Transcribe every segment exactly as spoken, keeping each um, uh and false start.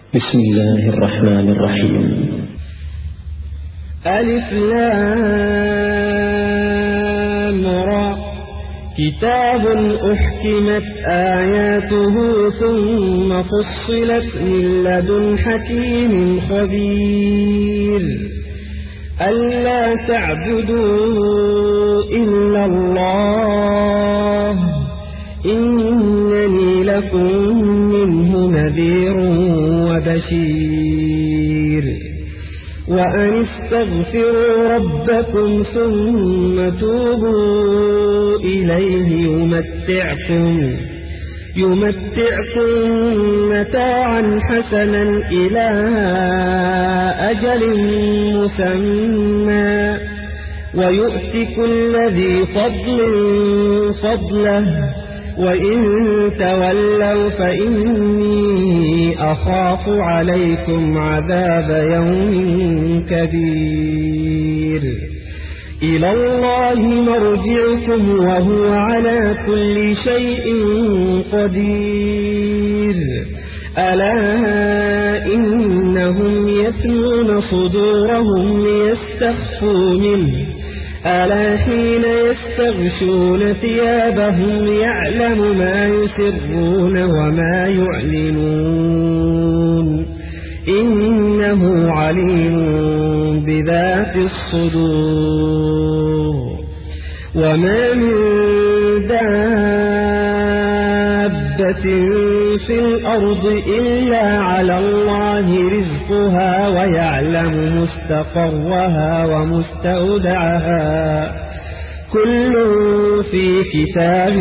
بسم الله الرحمن الرحيم. ألف لام را كتاب أحكمت آياته ثم فصلت من لدن حكيم خبير ألا تعبدوا إلا الله إنني لكم منه نذير وبشير وأن استغفروا ربكم ثم توبوا إليه يمتعكم يمتعكم متاعا حسنا إلى أجل مسمى ويؤتي كل ذي فضل فضله وإن تولوا فإني أخاف عليكم عذاب يوم كبير إلى الله مرجعكم وهو على كل شيء قدير ألا إنهم يثنون صدورهم ليستخفوا منه ألا حين يستغشون ثيابهم يعلم ما يسرون وما يعلنون إنه عليم بذات الصدور وما من دابة في الأرض إلا على الله رزقها ويعلم مستقرها ومستودعها كل في كتاب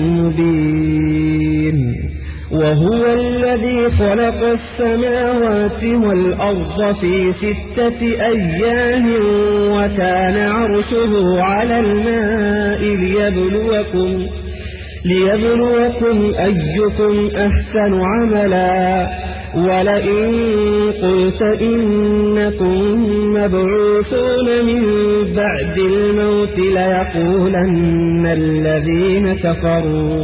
مبين وهو الذي خلق السماوات والأرض في ستة أيام وكان عرشه على الماء ليبلوكم ليبلوكم أيكم أحسن عملا ولئن قلت إنكم مبعوثون من بعد الموت ليقولن الذين كفروا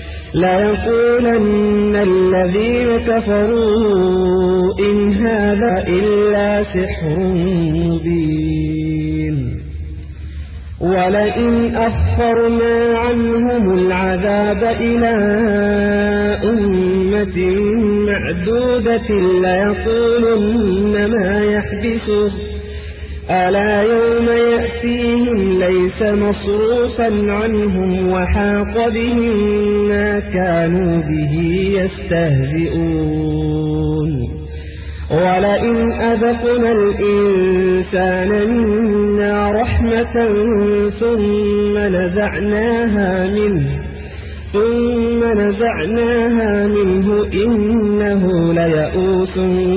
ليقولن الذين كفروا إن هذا إلا سحر مبين ولئن أخرنا عنهم العذاب إلى أمة معدودة ليقولن ما يحبسه ألا يوم يأتيهم ليس مصروفا عنهم وحاق بهم ما كانوا به يستهزئون ولئن أذقنا الإنسان منا رحمة ثم نزعناها منه ثم نزعناها منه إنه ليئوس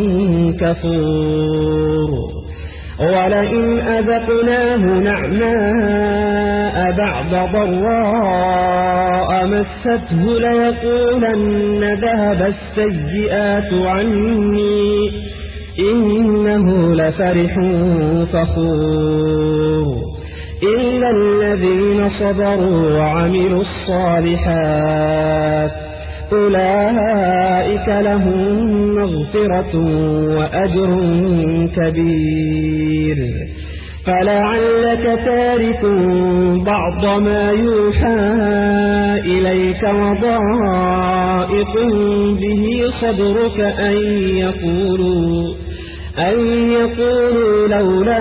كفور ولئن أذقناه نعماء بعد ضراء مسته ليقولن ذهب السيئات عني إنه لفرح فخور إلا الذين صبروا وعملوا الصالحات أولئك لهم مغفرة وأجر كبير فلعلك تارك بعض ما يوحى إليك وضائق به صدرك أن يقولوا أن يقولوا لولا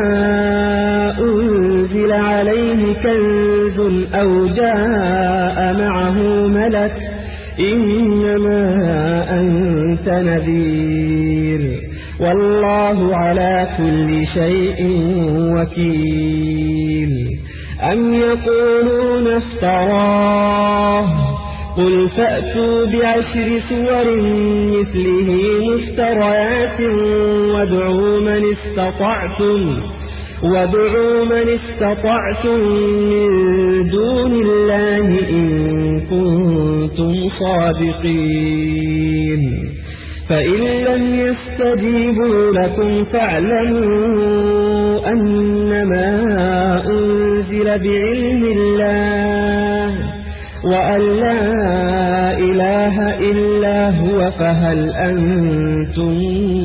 أنزل عليه كنز أو جاء معه ملك إنما أنت نذير والله على كل شيء وكيل أم يقولون افتراه قل فأتوا بعشر سور مثله مفتريات وادعوا من استطعتم وادعوا من استطعتم من دون الله إن كنتم صادقين فإن لم يستجيبوا لكم فاعلموا أنما أنزل بعلم الله وأن لا إله إلا هو فهل أنتم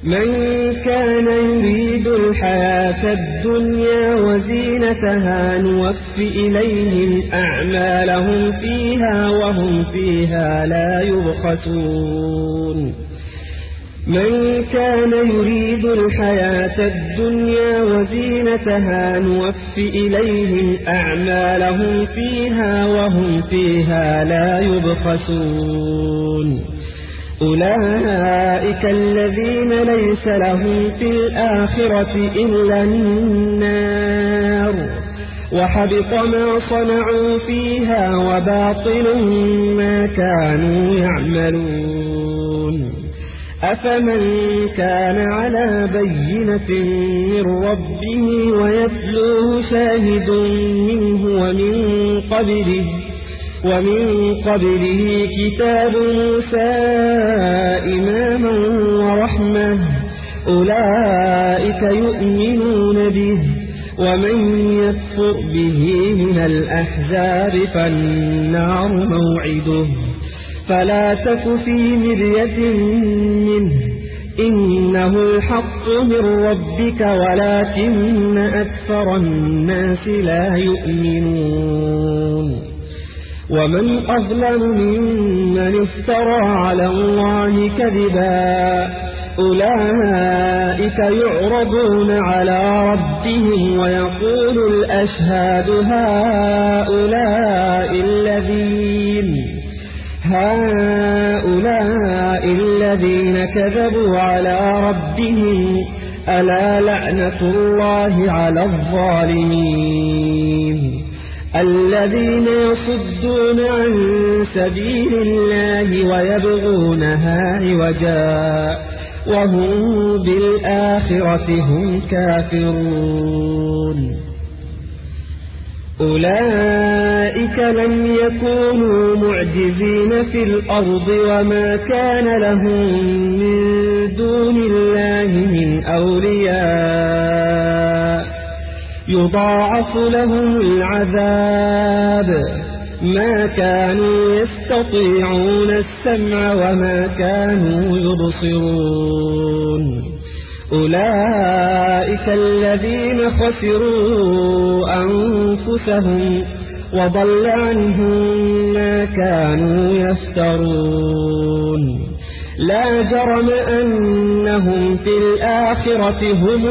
من كان يريد الحياة الدنيا وزينتها نوف إليهم أعمالهم فيها وهم فيها لا يبخسون من كان يريد الحياة الدنيا وزينتها نوف إليهم أعمالهم فيها وهم فيها لا يبخسون أولئك الذين ليس لهم في الآخرة إلا النار وحبط ما صنعوا فيها وباطل ما كانوا يعملون أفمن كان على بينة من ربه ويتلوه شاهد منه ومن قبله ومن قبله كتاب موسى إماما ورحمة أولئك يؤمنون به ومن يكفر به من الأحزاب فالنار موعده فلا تك في مرية منه إنه الحق من ربك ولكن أكثر الناس لا يؤمنون ومن أظلم ممن افترى على الله كذبا أولئك يعرضون على ربهم ويقول الأشهاد هؤلاء الذين هؤلاء الذين كذبوا على ربهم ألا لعنة الله على الظالمين الذين يصدون عن سبيل الله ويبغونها عوجا وهم بالآخرة هم كافرون أولئك لم يكونوا معجزين في الأرض وما كان لهم من دون الله من أولياء يضاعف لهم العذاب ما كانوا يستطيعون السمع وما كانوا يبصرون أولئك الذين خسروا أنفسهم وضل عنهم ما كانوا يفترون لا جرم أنهم في الآخرة هم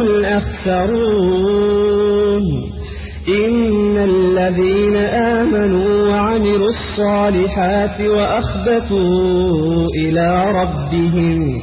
الأخسرون إن الذين آمنوا وعملوا الصالحات وأخبتوا إلى ربهم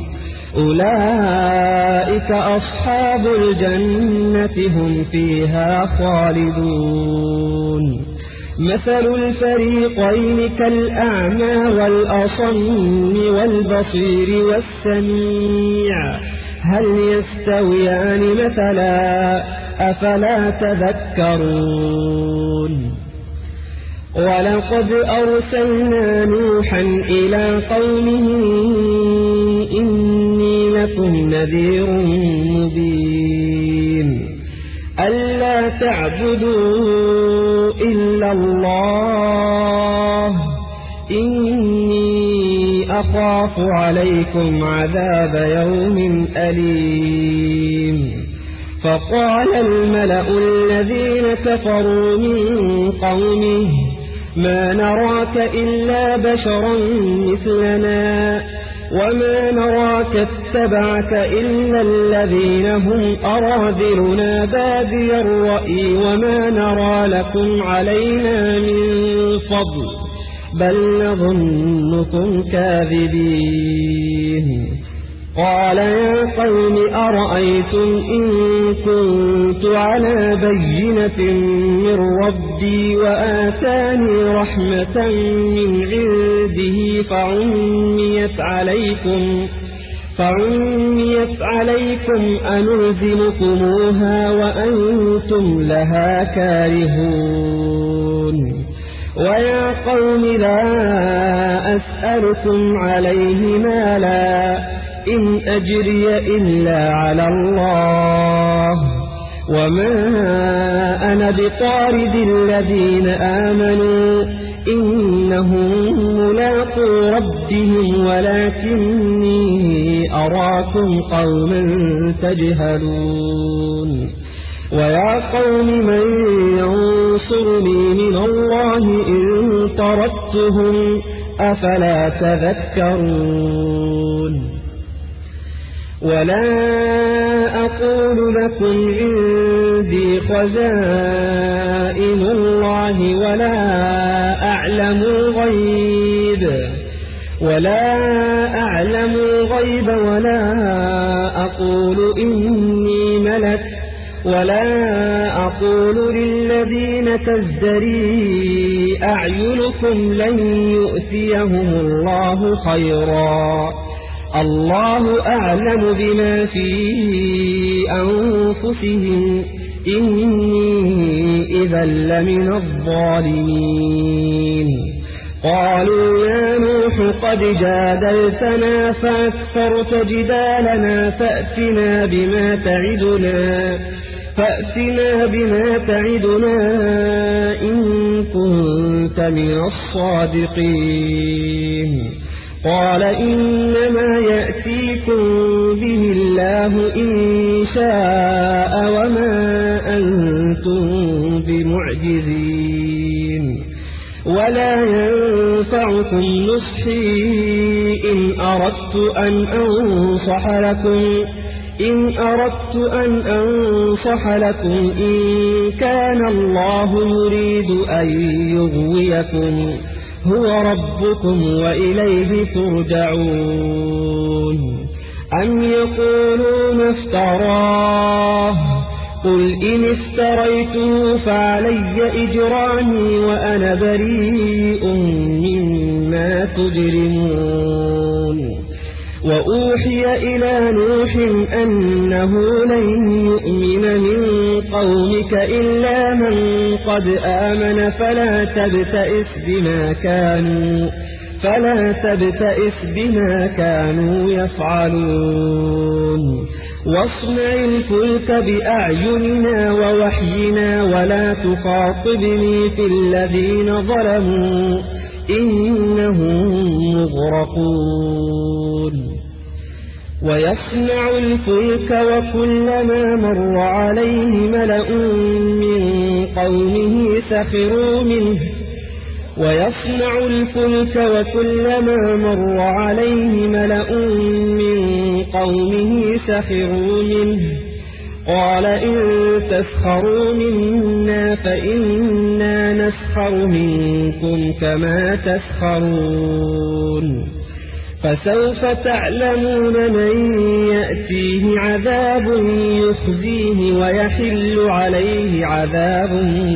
أولئك أصحاب الجنة هم فيها خالدون مثل الفريقين كالأعمى والأصم والبصير والسميع هل يستويان مثلا أفلا تذكرون ولقد أرسلنا نوحا إلى قومه إني لكم نذير مبين ألا تعبدوا إلا الله إني أخاف عليكم عذاب يوم أليم فقال الملأ الذين كفروا من قومه ما نراك إلا بشرا مثلنا وما نراك اتبعك إلا الذين هم أراذلنا بادي الرأي وما نرى لكم علينا من فضل بل نظنكم كاذبين قال يا قوم أرأيتم إن كنت على بينة من ربي وآتاني رحمة من عنده فعميت عليكم فعميت عليكم أنلزمكموها وأنتم لها كارهون ويا قوم لا أسألكم عليه مالا إن أجري إلا على الله وما أنا بطارد الذين آمنوا إنهم ملاقو ربهم ولكني أراكم قوما تجهلون ويا قوم من ينصرني من الله إن طردتهم أفلا تذكرون ولا أقول لكم عندي خزائن الله ولا أعلم الغيب ولا أعلم الغيب ولا أقول إني ملك ولا أقول للذين تزدري أعينكم لن يؤتيهم الله خيرا الله أعلم بما في أنفسهم إني إذا لمن الظالمين قالوا يا نوح قد جادلتنا فأكثرت جدالنا فأتنا بما تعدنا فأتنا بما تعدنا إن كنت من الصادقين قال إنما يأتيكم به الله إن شاء وما أنتم بمعجزين ولا ينفعكم نصحي إن أردت أن أنصح لكم إن أردت أن أنصح لكم إن كان الله يريد أن يغويكم هو ربكم وإليه ترجعون أم يقولون افتراه قل إن افتريته فعلي إجرامي وأنا بريء مما تجرمون وأوحي إلى نوح أنه لن يؤمن من قومك إلا من قد آمن فلا تبتئس بما كانوا فلا تبتئس بما كانوا يفعلون واصنع الفلك بأعيننا ووحينا ولا تخاطبني في الذين ظلموا إنهم مغرقون ويصنع الفلك وكلما مر عليه ملأ من قومه سخروا منه ويصنع الفلك وكلما مر عليه ملأ من قومه سخروا منه قال إن تسخروا منا فإنا نسخر منكم كما تسخرون فسوف تعلمون من يأتيه عذاب يخزيه ويحل عليه عذاب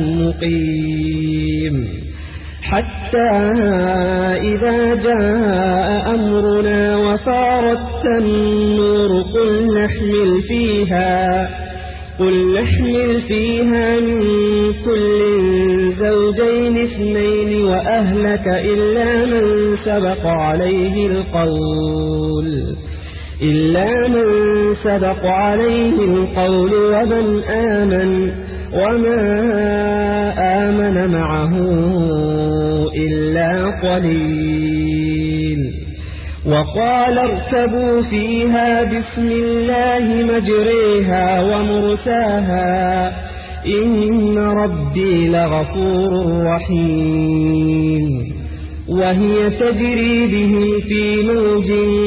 مقيم حتى إذا جاء أمرنا وفارت النور قل نحمل فيها قل نحمل فيها من كل زوجين اثنين وأهلك إلا من سبق عليه القول إلا من سبق عليه القول ومن آمن وما آمن معه إلا قليل وقال اركبوا فيها بسم الله مجريها ومرساها إن ربي لغفور رحيم وهي تجري به في موج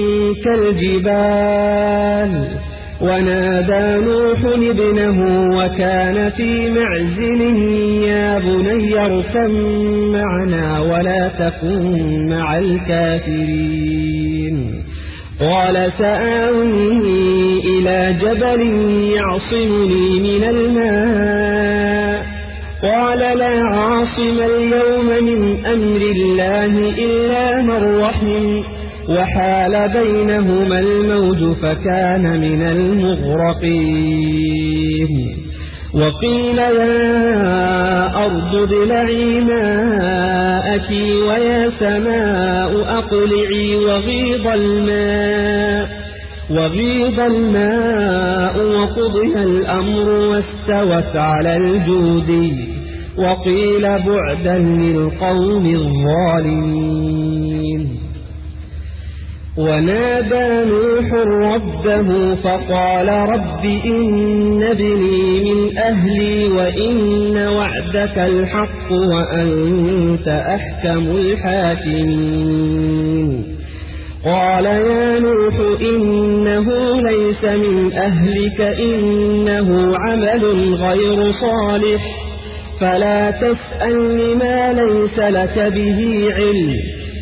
كالجبال ونادى نوح ابنه وكان في معزل يا بني اركب معنا ولا تكن مع الكافرين قال سآوي إلى جبل يعصمني من الماء قال لا عاصم اليوم من أمر الله إلا من رحم وحال بينهما الموج فكان من المغرقين وقيل يا أرض ابلعي ماءك ويا سماء أقلعي وغيض الماء وغيض الماء وقضي الأمر واستوت على الجودي وقيل بعدا للقوم الظالمين ونادى نوح ربه فقال رب إن ابني من أهلي وإن وعدك الحق وأنت أحكم الحاكمين قال يا نوح إنه ليس من أهلك إنه عمل غير صالح فلا تسألني ما ليس لك به علم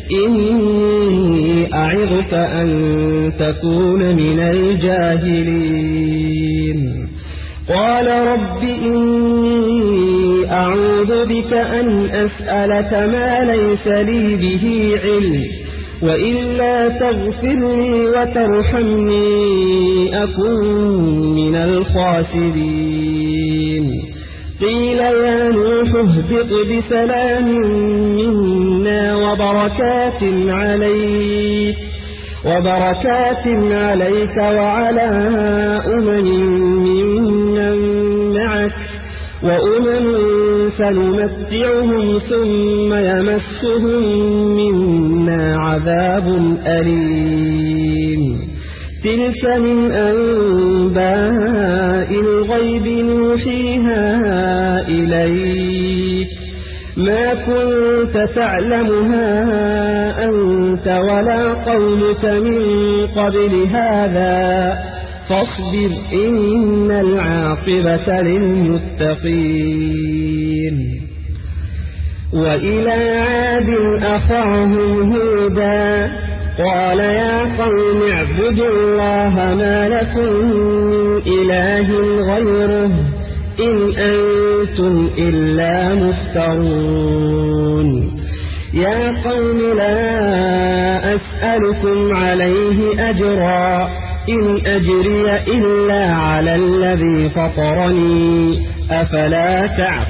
إني أعظك أن تكون من الجاهلين قال رب إني أعوذ بك أن أسألك ما ليس لي به علم وإلا تغفر لي وترحمني أكن من الخاسرين قيل يا نوح اهبط بسلام منا وبركات عليك وبركات عليك وعلى أمم ممن معك وأمم سنمتعهم ثم يمسهم منا عذاب أليم تلك من أنباء الغيب نوحيها إليك ما كنت تعلمها أنت ولا قومك من قبل هذا فاصبر إن العاقبة للمتقين وإلى عاد أخاهم هودا قال يا قوم اعبدوا الله ما لكم من إله غيره إن أنتم إلا مفترون يا قوم لا أسألكم عليه أجرا إن أجري إلا على الذي فطرني أفلا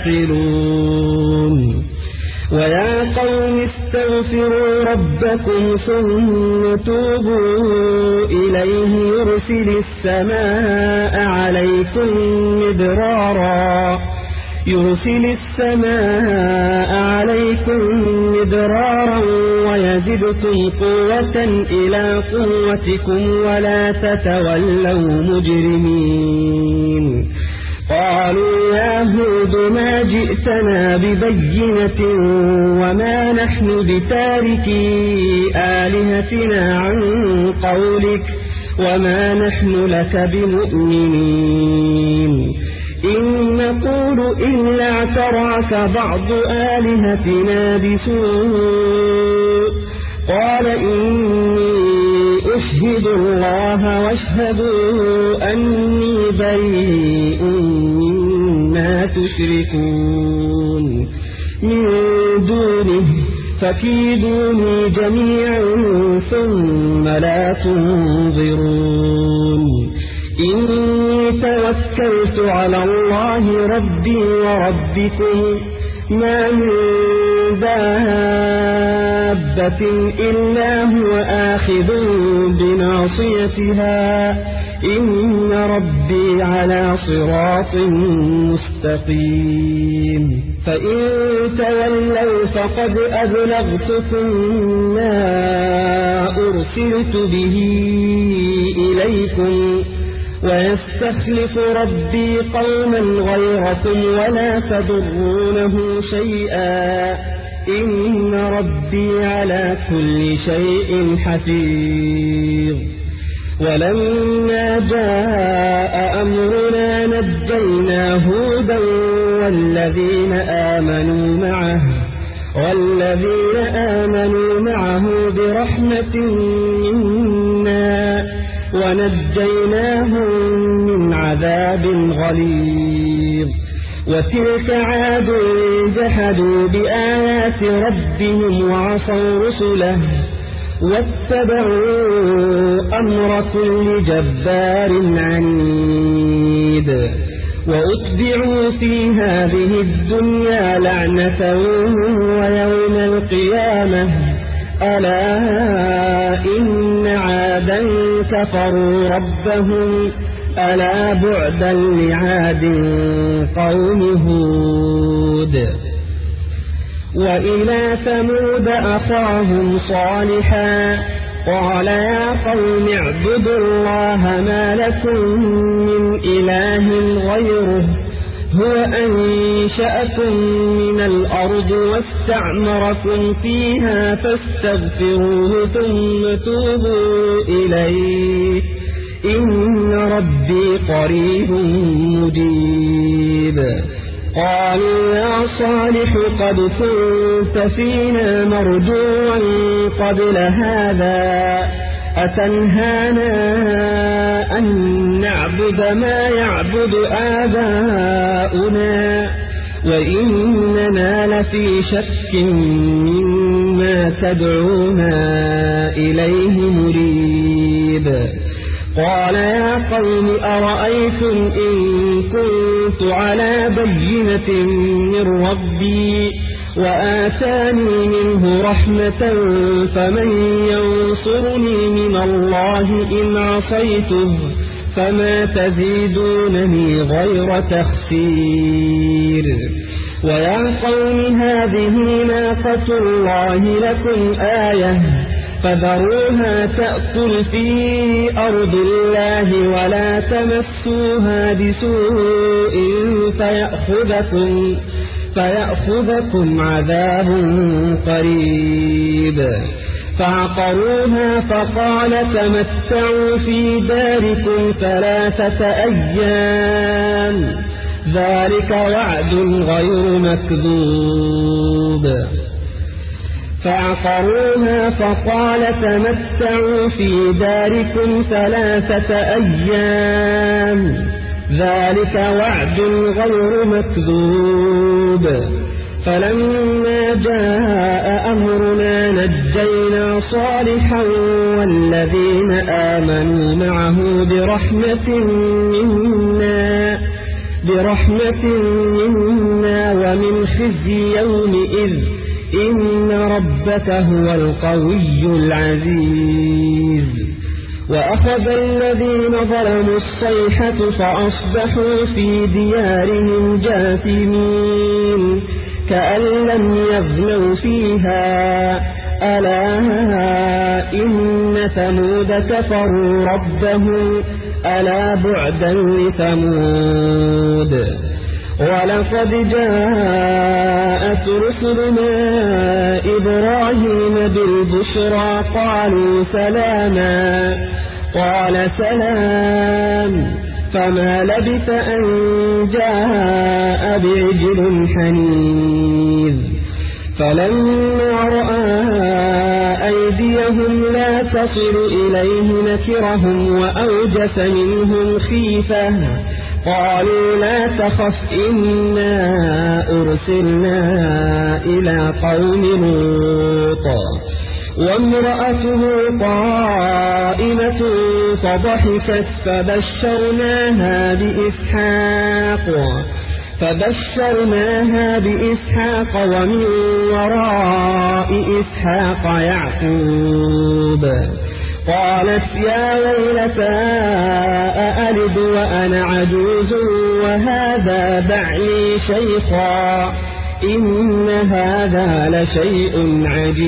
تعقلون ويا قوم استغفروا ربكم ثم توبوا إليه يرسل السماء عليكم مدرارا يرسل السماء عليكم مدرارا ويزدكم قوة إلى قوتكم ولا تتولوا مجرمين قالوا يا هود ما جئتنا ببينة وما نحن بتاركي آلهتنا عن قولك وما نحن لك بمؤمنين إن نقول إلا اعتراك بعض آلهتنا بسوء قال إني أشهد الله واشهدوا أني بريء مما تشركون من دونه فكيدوني جميعا ثم لا تنظرون إني توكلت على الله ربي وربكم ما من دابة إلا هو آخذ بناصيتها إن ربي على صراط مستقيم فإن تولوا فقد أبلغتكم ما أرسلت به إليكم ويستخلف ربي قوما غيركم ولا تضرونه شيئا إن ربي على كل شيء حفيظ ولما جاء أمرنا نجينا هودا والذين آمنوا معه والذين آمنوا معه برحمة منا ونجيناهم من عذاب غليظ وتلك عاد جحدوا بآيات ربهم وعصوا رسله واتبعوا أمر كل جبار عنيد وأتبعوا في هذه الدنيا لعنة ويوم القيامة ألا إن عادا كفروا ربهم ألا بعدا لعاد قوم هود وإلى ثمود أخاهم صالحا قال يا قوم اعبدوا الله ما لكم من إله غيره هو أنشأكم من الأرض واستعمركم فيها فاستغفروه ثم توبوا إليه إن ربي قريب مجيب. قالوا يا صالح قد كنت فينا مرجوا قبل هذا أتنهانا أن نعبد ما يعبد آباؤنا وإننا لفي شك مما تدعونا إليه مريب. قال يا قوم أرأيتم إن كنت على بينة من ربي وآتاني منه رحمة فمن ينصرني من الله إن عصيته فما تزيدونني غير تخسير. ويا قوم هذه ناقة الله لكم آية فذروها تأكل في أرض الله ولا تمسوها بسوء فيأخذكم, فيأخذكم عذاب قريب. فعقروها فقال تمتعوا في داركم ثلاثة أيام ذلك وعد غير مكذوب. فعقروها فقال تمتعوا في داركم ثلاثة أيام ذلك وعد غير مكذوب. فلما جاء أمرنا نجينا صالحا والذين آمنوا معه برحمة منا, برحمة منا ومن خزي يومئذ إن ربك هو القوي العزيز. وأخذ الذين ظلموا الصيحة فأصبحوا في ديارهم جاثمين كأن لم يغنوا فيها ألا إن ثمود كفروا ربهم ألا بعدا لثمود. ولقد جاءت رسلنا إبراهيم بالبشرى قالوا سلاما قال سلام فما لبث أن جاء بعجل حنيذ. فلما رأى أيديهم لا تصل إليه نكرهم وأوجس منهم خيفة قالوا لا تخف إنا أرسلنا إلى قوم لوط وامرأته قائمة فضحكت فبشرناها بإسحاق فبشرناها بإسحاق ومن وراء إسحاق يعقوب. قالت يا ويلتى أألد وأنا عجوز وهذا بعلي شيخا إن هذا لشيء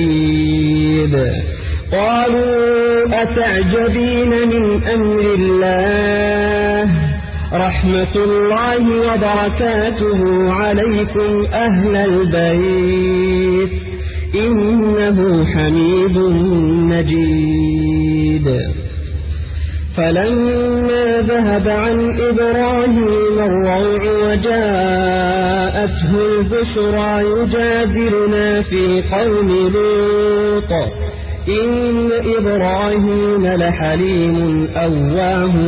عجيب. قالوا أتعجبين من أمر الله رحمة الله وبركاته عليكم أهل البيت إنه حميد مجيد. فلما ذهب عن إبراهيم الروع وجاءته البشرى يجادلنا في قوم لوط إن إبراهيم لحليم أواه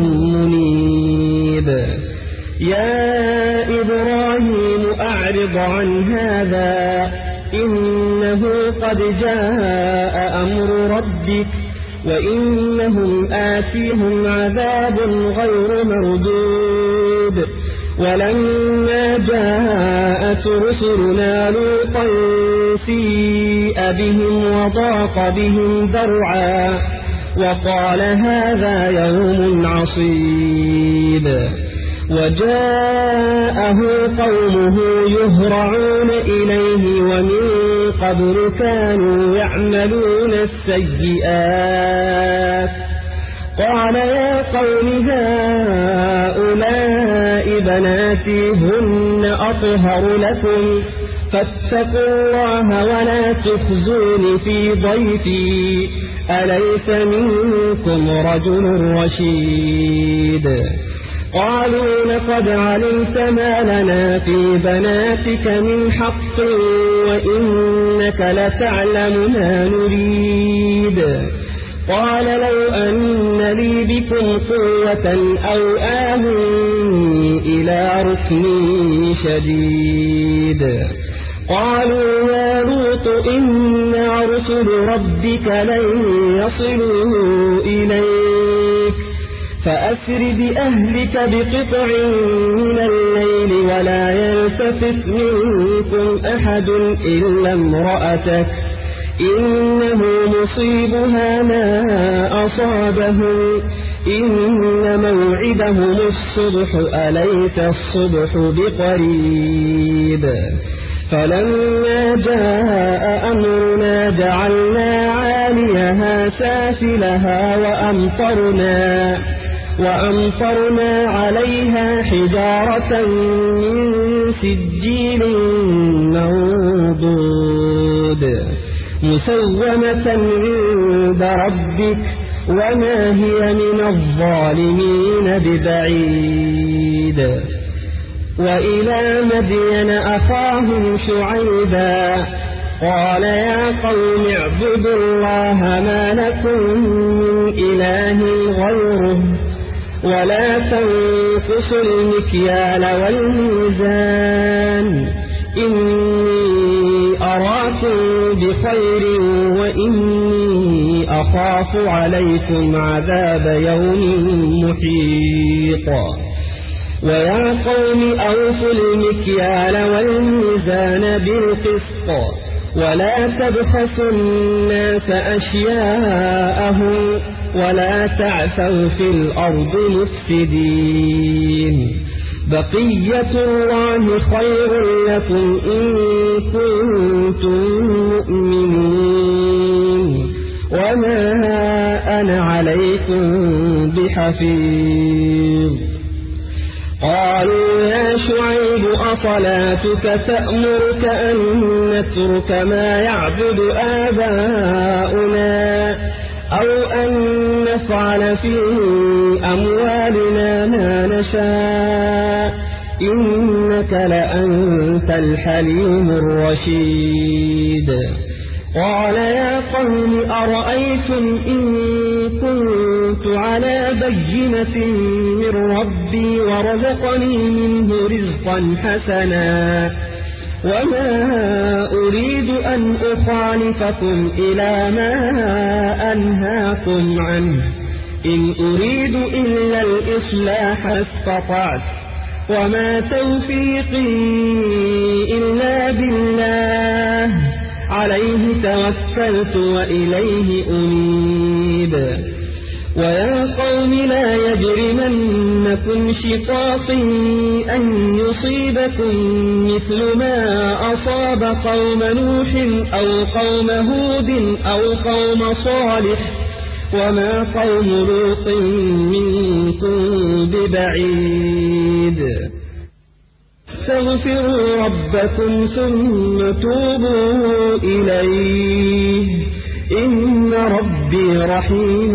منيب. يا إبراهيم أعرض عن هذا إنه قد جاء أمر ربك وإنهم آتيهم عذاب غير مردود. ولما جاءت رسلنا لوطا سيء بهم وضاق بهم ذرعا وقال هذا يوم عصيب. وجاءه قومه يهرعون إليه ومن قبل كانوا يعملون السيئات قال يا قوم هؤلاء بناتي هن أطهر لكم فاتقوا الله ولا تخزون في ضيفي أليس منكم رجل رشيد قالوا لقد علمت ما لنا في بناتك من حق وإنك لتعلم ما نريد قال لو أن لي بكم قوة أو آوي إلى ركن شديد قالوا يا لوط إنا رسل ربك لن يصلوا إليك فأسر بأهلك بقطع من الليل ولا يلتفت منكم أحد إلا امرأتك إنه مصيبها ما أصابهم إن موعدهم الصبح أليس الصبح بقريب فلما جاء أمرنا جعلنا عاليها سافلها وأمطرنا وأمطرنا عليها حجارة من سجيل منضود مسومة عند ربك وما هي من الظالمين ببعيد وإلى مدين أخاهم شعيبا قال يا قوم اعبدوا الله ما لكم من إله غيره ولا تنقصوا المكيال والميزان إني أراكم بخير وإني أخاف عليكم عذاب يوم محيط ويا قوم أوفوا المكيال والميزان بالقسط ولا تبخسوا الناس أشياءهم ولا تعثوا في الأرض مفسدين بقية الله خير لكم إن كنتم مؤمنين وما أنا عليكم بحفيظ قالوا يا شعيب أصلاتك تأمرك أن نترك ما يعبد آباؤنا أو أن نفعل في أموالنا ما نشاء إنك لأنت الحليم الرشيد قال يا قوم أرأيتم إن كنت على بينة من ربي ورزقني منه رزقا حسنا وما أريد أن أخالفكم إلى ما أنهاكم عنه إن أريد إلا الإصلاح استطعت وما توفيقي إلا بالله عليه توكلت وإليه أنيب ويا قوم لا يجرمنكم شقاقي أن يصيبكم مثل ما أصاب قوم نوح أو قوم هود أو قوم صالح وما قوم لوط منكم ببعيد استغفروا ربكم ثم توبوا إليه إن ربي رحيم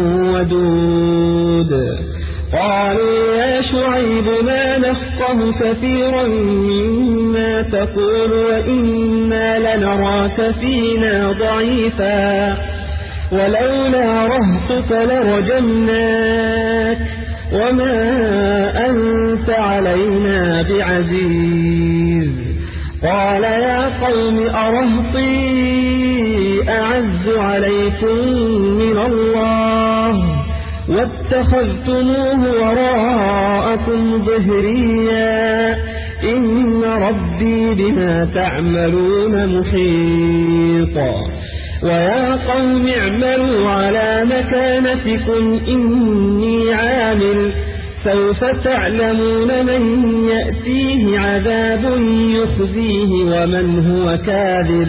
ودود قالوا يا شعيب ما نفقه كثيرا مما تقول وإنا لنراك فينا ضعيفا ولولا رهطك لرجمناك وما أنت علينا بعزيز قال يا قوم أرهطي أعز عليكم من الله واتخذتموه وراءكم ظهريا إن ربي بما تعملون محيط ويا قوم اعملوا على مكانتكم إني عامل سوف تعلمون من يأتيه عذاب يخزيه ومن هو كاذب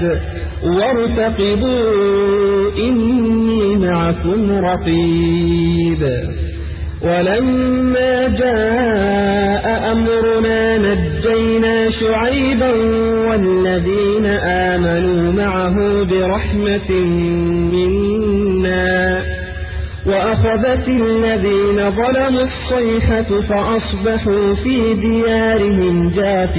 وارتقبوا إني معكم رقيب. ولما جاء أمرنا نجينا شعيبا والذين آمنوا معه برحمة منا وأخذت الذين ظلموا الصيحة فأصبحوا في ديارهم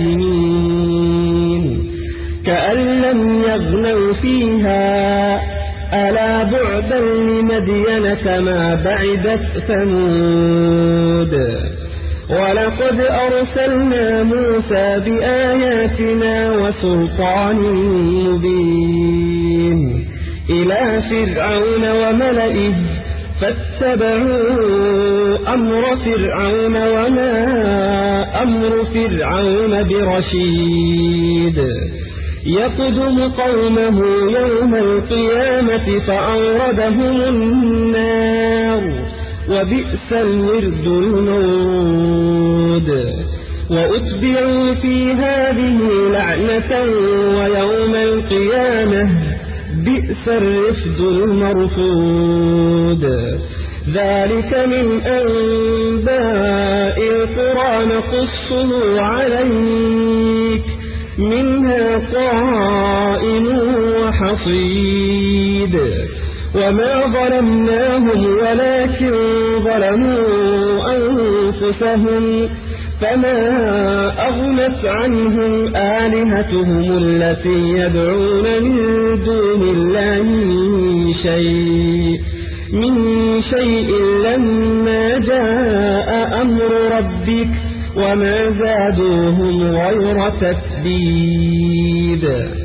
جاثمين كأن لم يغنوا فيها ألا بعدا لمدين كما بعدت ثمود. ولقد أرسلنا موسى بآياتنا وسلطان مبين إلى فرعون وملئه فاتبعوا أمر فرعون وما أمر فرعون برشيد يقدم قومه يوم القيامة فأوردهم النار وبئس الورد المورود. وأتبعوا في هذه لعنة ويوم القيامة بئس الرفد المرفود. ذلك من أنباء القرى نقصه عليك منها قائم وحصيد. وما ظلمناهم ولكن ظلموا أنفسهم فما أغنت عنهم آلهتهم التي يدعون من دون الله من شيء من شيء لما جاء أمر ربك وما زادوهم غير تتبيب.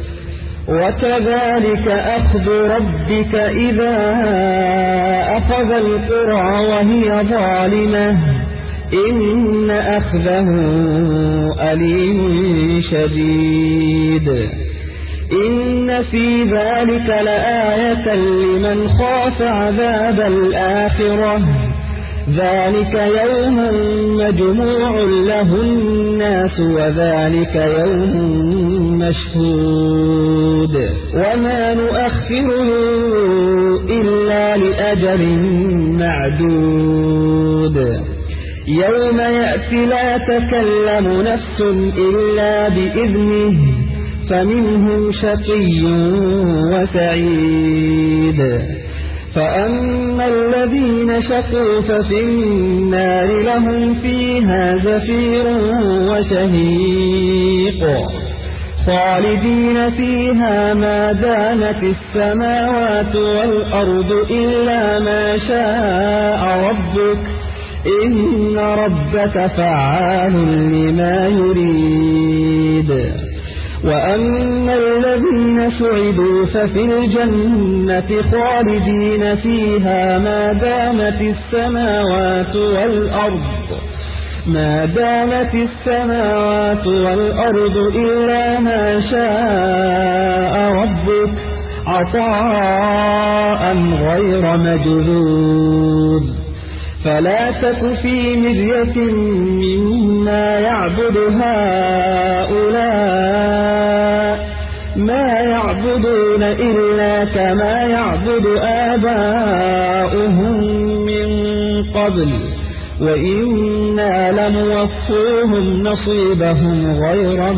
وكذلك أخذ ربك إذا أخذ القرى وهي ظالمة إن أخذه أليم شديد. إن في ذلك لآية لمن خاف عذاب الآخرة ذلك يوم مجموع له الناس وذلك يوم مشهود وما نؤخره إلا لأجل معدود. يوم يأتي لا تكلم نفس إلا بإذنه فمنهم شقي وسعيد. فأما الذين شقوا ففي النار لهم فيها زفير وشهيق خالدين فيها ما دامت السماوات والأرض إلا ما شاء ربك إن ربك فعال لما يريد. وأما الذين سعدوا ففي الجنة خالدين فيها ما دامت السماوات والأرض ما دامت السماوات والأرض إلا ما شاء ربك عطاء غير مجذوذ. فلا تك في مرية مما يعبد هؤلاء ما يعبدون إلا كما يعبد آباؤهم من قبل وإنا لموفوهم نصيبهم غير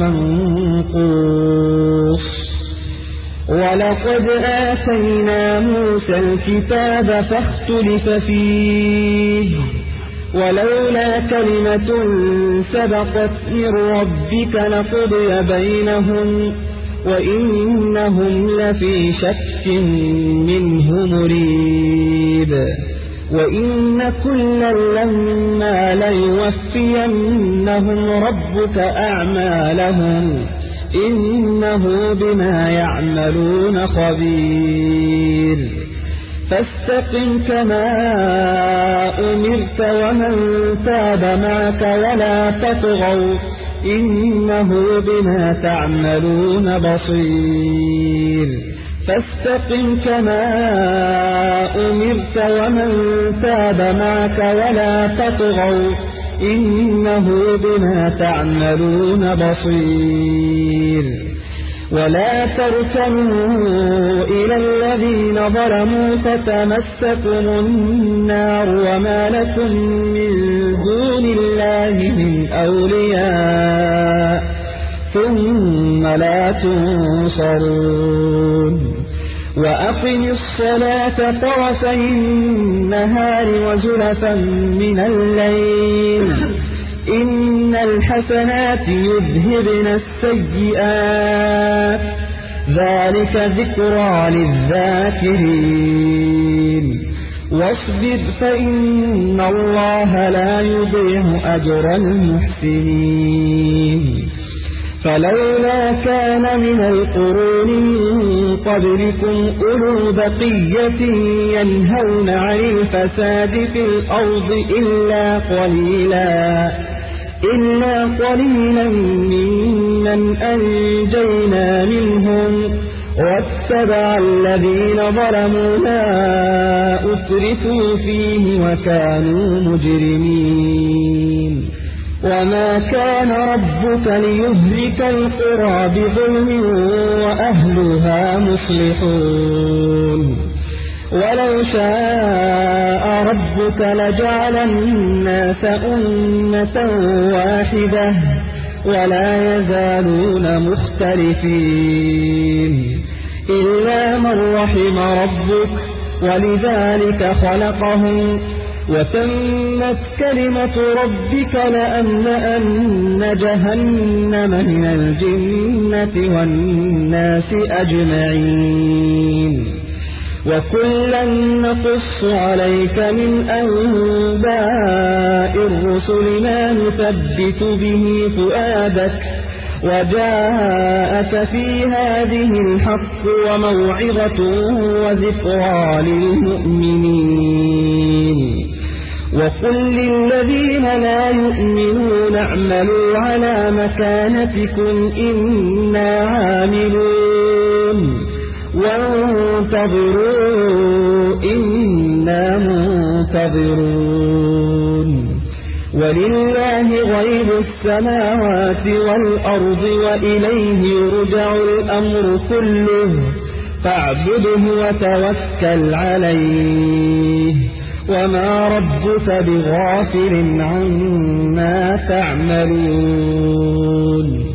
منقوص. ولقد آتينا موسى الكتاب فاختلف فيه ولولا كلمة سبقت من ربك لقضي بينهم وإنهم لفي شك منه مريب. وإن كلا لما ليوفينهم ربك أعمالهم إنه بما يعملون خبير. فاستقم كما أمرت ومن تاب معك ولا تطغوا إنه بما تعملون بصير. فاستقم كما أمرت ومن تاب معك ولا تطغوا إنه بما تعملون بصير ولا تركنوا إلى الذين ظلموا فتمسكم النار وما لكم من دون الله من أولياء ثم لا تنصرون وأقم الصلاة طرفي النهار وزلفا من الليل إن الحسنات يذهبن السيئات ذلك ذكرى للذاكرين واصبر فإن الله لا يضيع أجر المحسنين فلولا كان من القرون من قبلكم أولو بقية ينهون عن الفساد في الأرض إلا قليلا إلا قليلا ممن أنجينا منهم واتبع الذين ظلموا ما أترفوا فيه وكانوا مجرمين وما كان ربك ليهلك القرى بظلم وأهلها مصلحون ولو شاء ربك لجعل الناس أمة واحدة ولا يزالون مختلفين إلا من رحم ربك ولذلك خلقهم وتمت كلمة ربك لأملأن جهنم من الجنة والناس أجمعين وكلا نقص عليك من أنباء الرسل ما نثبت به فؤادك وجاءك في هذه الحق وموعظة وذكرى للمؤمنين وقل للذين لا يؤمنون اعملوا على مكانتكم إنا عاملون وانتظروا إنا منتظرون ولله غيب السماوات والأرض وإليه يرجع الأمر كله فاعبده وتوكل عليه وما ربك بغافل عما تعملون